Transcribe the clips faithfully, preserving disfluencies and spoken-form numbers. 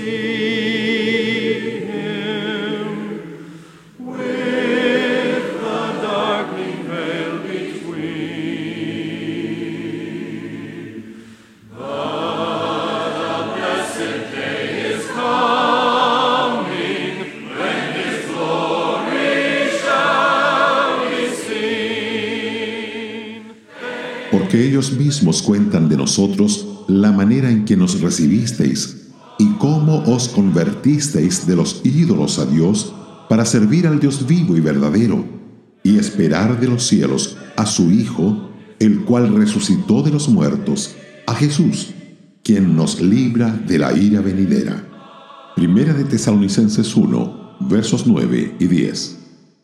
see him with the darkening veil between. But a blessed day is coming when his glory shall be seen. Porque ellos mismos cuentan de nosotros la manera en que nos recibisteis y cómo os convertisteis de los ídolos a Dios para servir al Dios vivo y verdadero y esperar de los cielos a su Hijo, el cual resucitó de los muertos, a Jesús, quien nos libra de la ira venidera. Primera de Tesalonicenses uno, versos nueve y diez.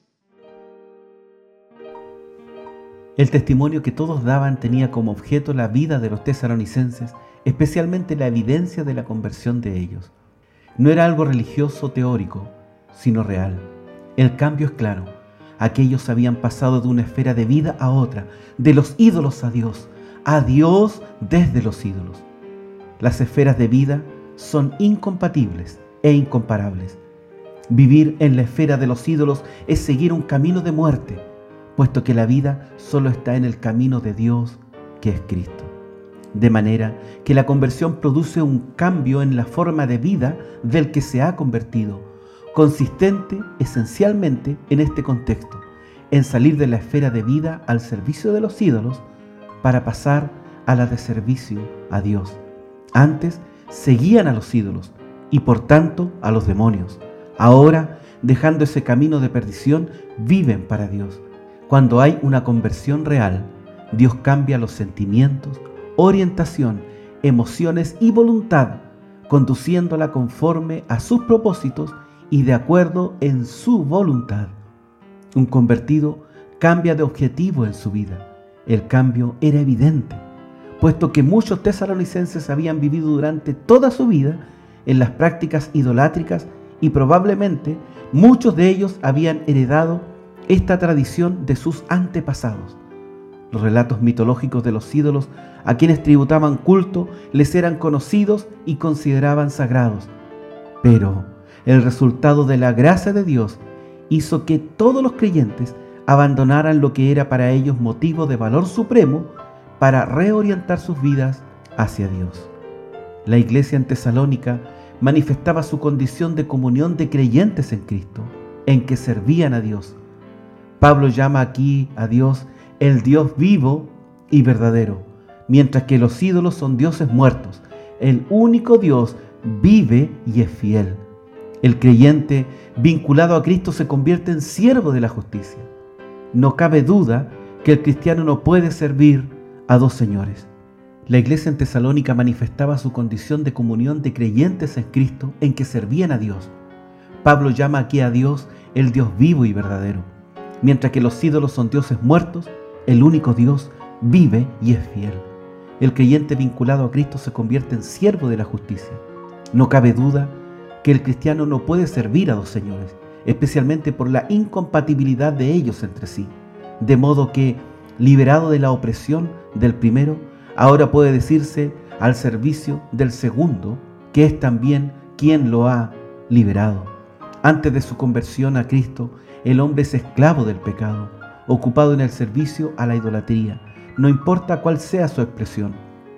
El testimonio que todos daban tenía como objeto la vida de los tesalonicenses, especialmente la evidencia de la conversión de ellos. No era algo religioso teórico, sino real. El cambio es claro. Aquellos habían pasado de una esfera de vida a otra, de los ídolos a Dios, a Dios desde los ídolos. Las esferas de vida son incompatibles e incomparables. Vivir en la esfera de los ídolos es seguir un camino de muerte, puesto que la vida solo está en el camino de Dios, que es Cristo. De manera que la conversión produce un cambio en la forma de vida del que se ha convertido, consistente esencialmente en este contexto, en salir de la esfera de vida al servicio de los ídolos para pasar a la de servicio a Dios. Antes seguían a los ídolos y por tanto a los demonios. Ahora, dejando ese camino de perdición, viven para Dios. Cuando hay una conversión real, Dios cambia los sentimientos, orientación, emociones y voluntad, conduciéndola conforme a sus propósitos y de acuerdo en su voluntad. Un convertido cambia de objetivo en su vida. El cambio era evidente, puesto que muchos tesalonicenses habían vivido durante toda su vida en las prácticas idolátricas y probablemente muchos de ellos habían heredado esta tradición de sus antepasados. Los relatos mitológicos de los ídolos a quienes tributaban culto les eran conocidos y consideraban sagrados. Pero el resultado de la gracia de Dios hizo que todos los creyentes abandonaran lo que era para ellos motivo de valor supremo para reorientar sus vidas hacia Dios. La iglesia en Tesalónica manifestaba su condición de comunión de creyentes en Cristo, en que servían a Dios. Pablo llama aquí a Dios el Dios vivo y verdadero, mientras que los ídolos son dioses muertos. El único Dios vive y es fiel. El creyente vinculado a Cristo se convierte en siervo de la justicia. No cabe duda que el cristiano no puede servir a dos señores. La iglesia en Tesalónica manifestaba su condición de comunión de creyentes en Cristo, en que servían a Dios. Pablo llama aquí a Dios el Dios vivo y verdadero. Mientras que los ídolos son dioses muertos, el único Dios vive y es fiel. El creyente vinculado a Cristo se convierte en siervo de la justicia. No cabe duda que el cristiano no puede servir a dos señores, especialmente por la incompatibilidad de ellos entre sí. De modo que, liberado de la opresión del primero, ahora puede decirse al servicio del segundo, que es también quien lo ha liberado. Antes de su conversión a Cristo, el hombre es esclavo del pecado, ocupado en el servicio a la idolatría, no importa cuál sea su expresión.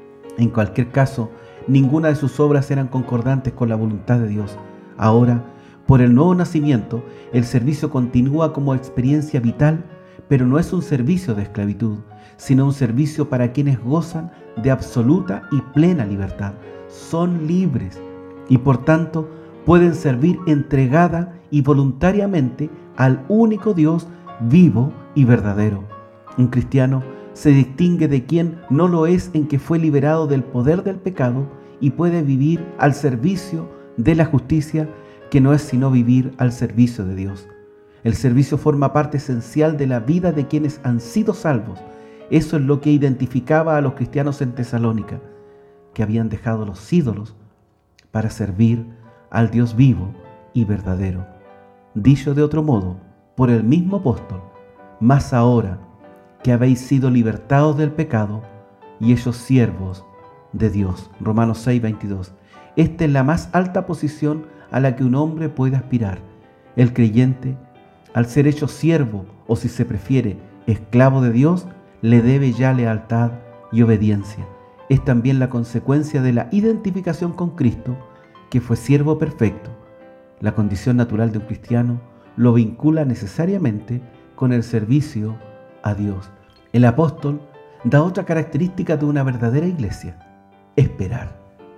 En cualquier caso, ninguna de sus obras eran concordantes con la voluntad de Dios. Ahora, por el nuevo nacimiento, el servicio continúa como experiencia vital, pero no es un servicio de esclavitud, sino un servicio para quienes gozan de absoluta y plena libertad. Son libres y por tanto pueden servir entregada y voluntariamente al único Dios vivo y verdadero. Un cristiano se distingue de quien no lo es en que fue liberado del poder del pecado y puede vivir al servicio de la justicia, que no es sino vivir al servicio de Dios. El servicio forma parte esencial de la vida de quienes han sido salvos. Eso es lo que identificaba a los cristianos en Tesalónica, que habían dejado los ídolos para servir al Dios vivo y verdadero. Dicho de otro modo, por el mismo apóstol: mas ahora que habéis sido libertados del pecado y hechos siervos de Dios. Romanos seis, veintidós. Esta es la más alta posición a la que un hombre puede aspirar. El creyente, al ser hecho siervo, o si se prefiere, esclavo de Dios, le debe ya lealtad y obediencia. Es también la consecuencia de la identificación con Cristo, que fue siervo perfecto. La condición natural de un cristiano lo vincula necesariamente con el servicio a Dios. El apóstol da otra característica de una verdadera iglesia: esperar.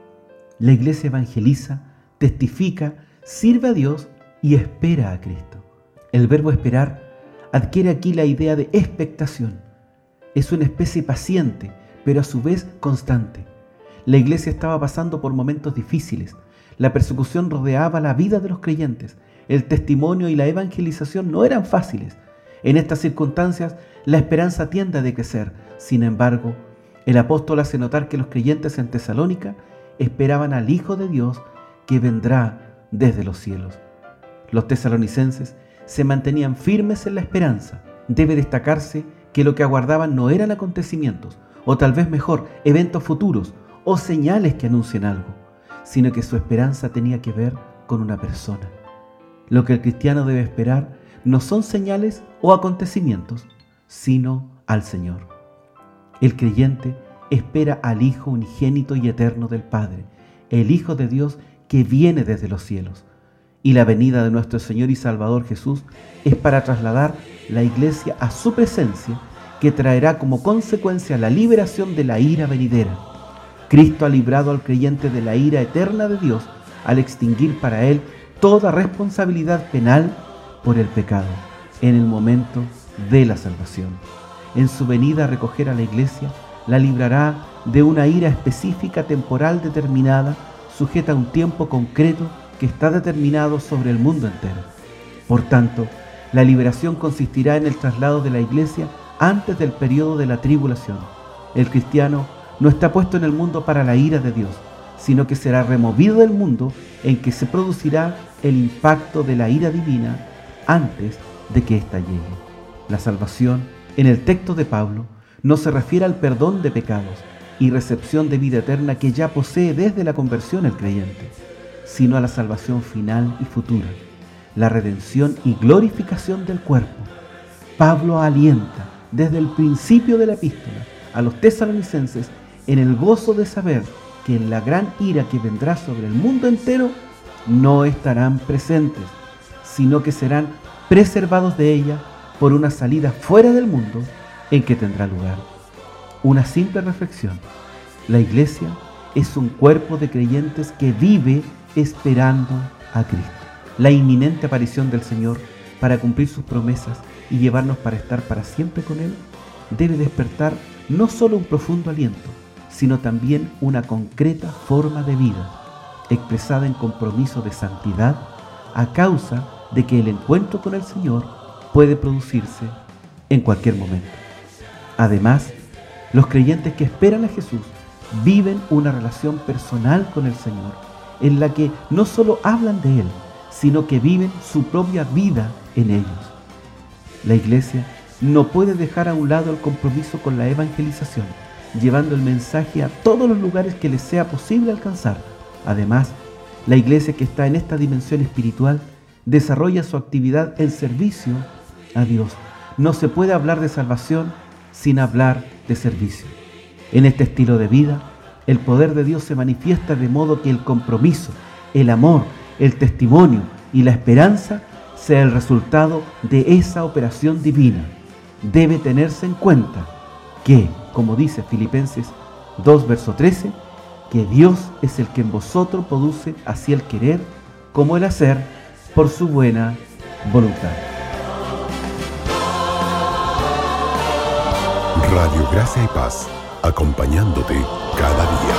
La iglesia evangeliza, testifica, sirve a Dios y espera a Cristo. El verbo esperar adquiere aquí la idea de expectación. Es una especie paciente, pero a su vez constante. La iglesia estaba pasando por momentos difíciles. La persecución rodeaba la vida de los creyentes. El testimonio y la evangelización no eran fáciles. En estas circunstancias, la esperanza tiende a decrecer. Sin embargo, el apóstol hace notar que los creyentes en Tesalónica esperaban al Hijo de Dios que vendrá desde los cielos. Los tesalonicenses se mantenían firmes en la esperanza. Debe destacarse que lo que aguardaban no eran acontecimientos, o tal vez mejor, eventos futuros o señales que anuncien algo, sino que su esperanza tenía que ver con una persona. Lo que el cristiano debe esperar no son señales o acontecimientos, sino al Señor. El creyente espera al Hijo unigénito y eterno del Padre, el Hijo de Dios que viene desde los cielos. Y la venida de nuestro Señor y Salvador Jesús es para trasladar la iglesia a su presencia, que traerá como consecuencia la liberación de la ira venidera. Cristo ha librado al creyente de la ira eterna de Dios al extinguir para él toda responsabilidad penal por el pecado en el momento de la salvación. En su venida a recoger a la iglesia, la librará de una ira específica temporal determinada, sujeta a un tiempo concreto que está determinado sobre el mundo entero. Por tanto, la liberación consistirá en el traslado de la iglesia antes del periodo de la tribulación. El cristiano no está puesto en el mundo para la ira de Dios, sino que será removido del mundo en que se producirá el impacto de la ira divina antes de que ésta llegue. La salvación, en el texto de Pablo, no se refiere al perdón de pecados y recepción de vida eterna que ya posee desde la conversión el creyente, sino a la salvación final y futura, la redención y glorificación del cuerpo. Pablo alienta desde el principio de la epístola a los tesalonicenses en el gozo de saber que en la gran ira que vendrá sobre el mundo entero no estarán presentes, sino que serán preservados de ella por una salida fuera del mundo en que tendrá lugar. Una simple reflexión: la iglesia es un cuerpo de creyentes que vive esperando a Cristo. La inminente aparición del Señor para cumplir sus promesas y llevarnos para estar para siempre con Él debe despertar no solo un profundo aliento, sino también una concreta forma de vida, expresada en compromiso de santidad a causa de que el encuentro con el Señor puede producirse en cualquier momento. Además, los creyentes que esperan a Jesús viven una relación personal con el Señor, en la que no solo hablan de Él, sino que viven su propia vida en ellos. La iglesia no puede dejar a un lado el compromiso con la evangelización, llevando el mensaje a todos los lugares que les sea posible alcanzar. Además, la iglesia que está en esta dimensión espiritual desarrolla su actividad en servicio a Dios. No se puede hablar de salvación sin hablar de servicio. En este estilo de vida, el poder de Dios se manifiesta de modo que el compromiso, el amor, el testimonio y la esperanza sea el resultado de esa operación divina. Debe tenerse en cuenta que, como dice Filipenses dos, verso trece, que Dios es el que en vosotros produce así el querer como el hacer por su buena voluntad. Radio Gracia y Paz, acompañándote cada día.